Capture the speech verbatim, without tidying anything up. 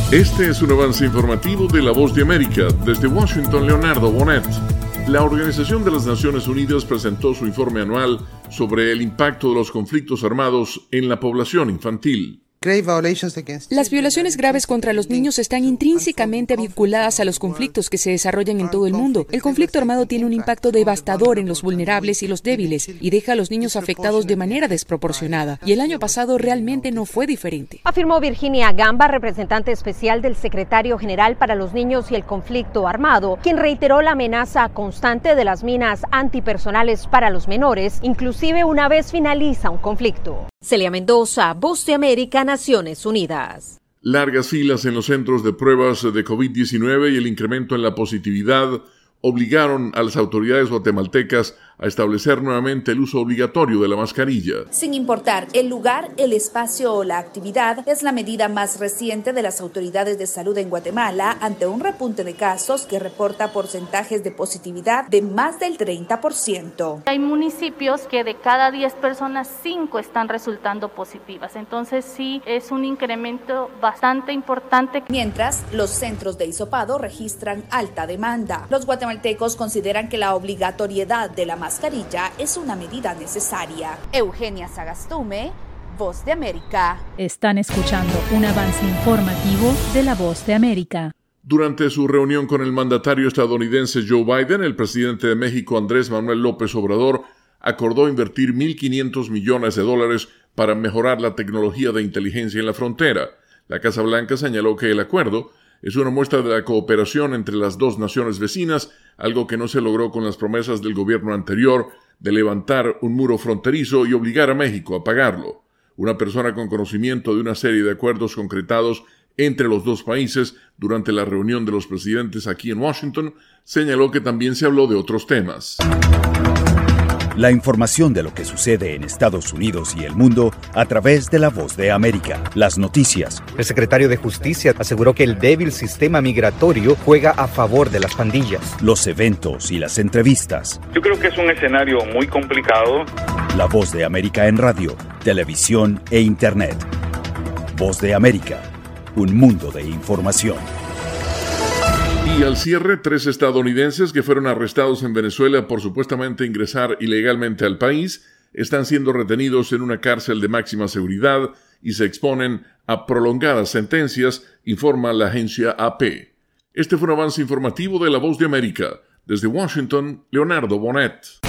Este es un avance informativo de La Voz de América. Desde Washington, Leonardo Bonet. La Organización de las Naciones Unidas presentó su informe anual sobre el impacto de los conflictos armados en la población infantil. Las violaciones graves contra los niños están intrínsecamente vinculadas a los conflictos que se desarrollan en todo el mundo. El conflicto armado tiene un impacto devastador en los vulnerables y los débiles y deja a los niños afectados de manera desproporcionada. Y el año pasado realmente no fue diferente. Afirmó Virginia Gamba, representante especial del secretario general para los niños y el conflicto armado, quien reiteró la amenaza constante de las minas antipersonales para los menores, inclusive una vez finaliza un conflicto. Celia Mendoza, Voz de América, Naciones Unidas. Largas filas en los centros de pruebas de COVID diecinueve y el incremento en la positividad obligaron a las autoridades guatemaltecas a establecer nuevamente el uso obligatorio de la mascarilla. Sin importar el lugar, el espacio o la actividad, es la medida más reciente de las autoridades de salud en Guatemala ante un repunte de casos que reporta porcentajes de positividad de más del treinta por ciento. Hay municipios que de cada diez personas, cinco están resultando positivas, entonces sí es un incremento bastante importante. Mientras, los centros de hisopado registran alta demanda. Los guatemaltecos consideran que la obligatoriedad de la mascarilla es una medida necesaria. Eugenia Sagastume, Voz de América. Están escuchando un avance informativo de La Voz de América. Durante su reunión con el mandatario estadounidense Joe Biden, el presidente de México Andrés Manuel López Obrador acordó invertir mil quinientos millones de dólares para mejorar la tecnología de inteligencia en la frontera. La Casa Blanca señaló que el acuerdo es una muestra de la cooperación entre las dos naciones vecinas, algo que no se logró con las promesas del gobierno anterior de levantar un muro fronterizo y obligar a México a pagarlo. Una persona con conocimiento de una serie de acuerdos concretados entre los dos países durante la reunión de los presidentes aquí en Washington señaló que también se habló de otros temas. La información de lo que sucede en Estados Unidos y el mundo a través de La Voz de América. Las noticias. El secretario de Justicia aseguró que el débil sistema migratorio juega a favor de las pandillas. Los eventos y las entrevistas. Yo creo que es un escenario muy complicado. La Voz de América en radio, televisión e internet. Voz de América, un mundo de información. Y al cierre, tres estadounidenses que fueron arrestados en Venezuela por supuestamente ingresar ilegalmente al país están siendo retenidos en una cárcel de máxima seguridad y se exponen a prolongadas sentencias, informa la agencia A P. Este fue un avance informativo de La Voz de América. Desde Washington, Leonardo Bonet.